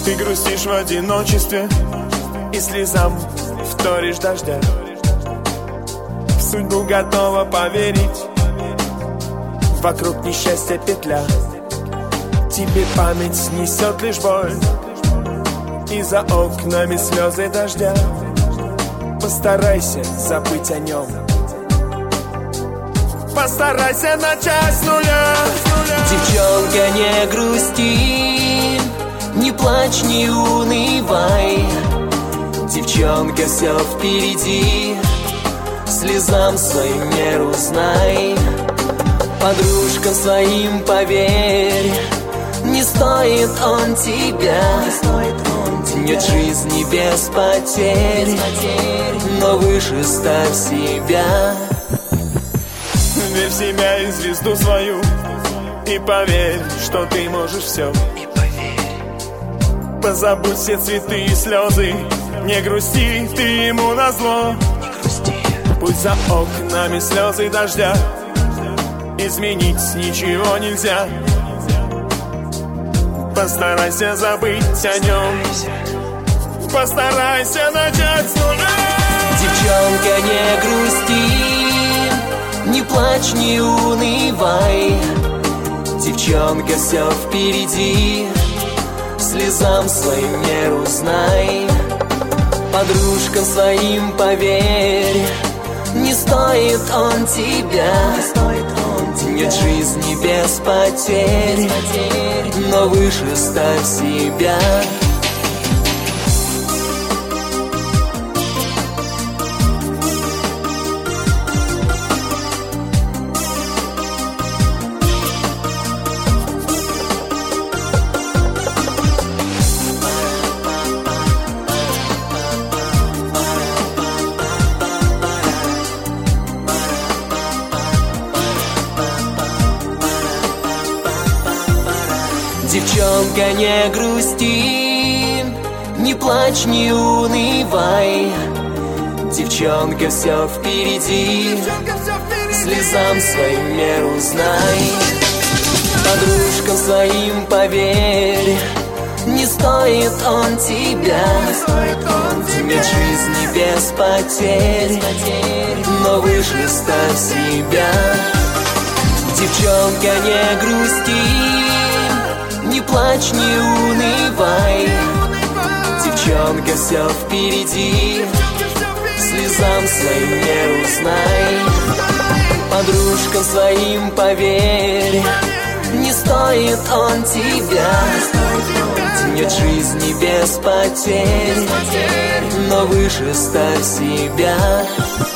Ты грустишь в одиночестве и слезам вторишь дождя. В судьбу готова поверить, вокруг несчастья петля. Тебе память снесет лишь боль, и за окнами слезы дождя. Постарайся забыть о нем, постарайся начать с нуля. Девчонка, не грусти, не плачь, не унывай. Девчонка, все впереди, слезам своим меру знай. Подружкам своим поверь, не стоит он тебя. Нет жизни без потерь, но выше ставь себя. Верь в себя и звезду свою, и поверь, что ты можешь все. Позабудь все цветы и слезы, не грусти, ты ему назло. Пусть за окнами слезы дождя, изменить ничего нельзя. Постарайся забыть о нем, постарайся начать с нуля. Девчонка, не грусти, не плачь, не унывай. Девчонка, все впереди, слезам своим меру знай. Подружкам своим поверь, не стоит он тебя. Нет жизни без потерь, но выше ставь себя. Девчонка, не грусти, не плачь, не унывай. Девчонка, все впереди, слезам своим меру знай. Подружкам своим поверь, не стоит он тебя. Нет жизни без потерь, но выше ставь себя. Девчонка, не грусти, не плачь, не унывай. Девчонка, все впереди, слезам своим меру знай. Подружкам своим поверь, не стоит он тебя. Нет жизни без потерь, но выше ставь себя.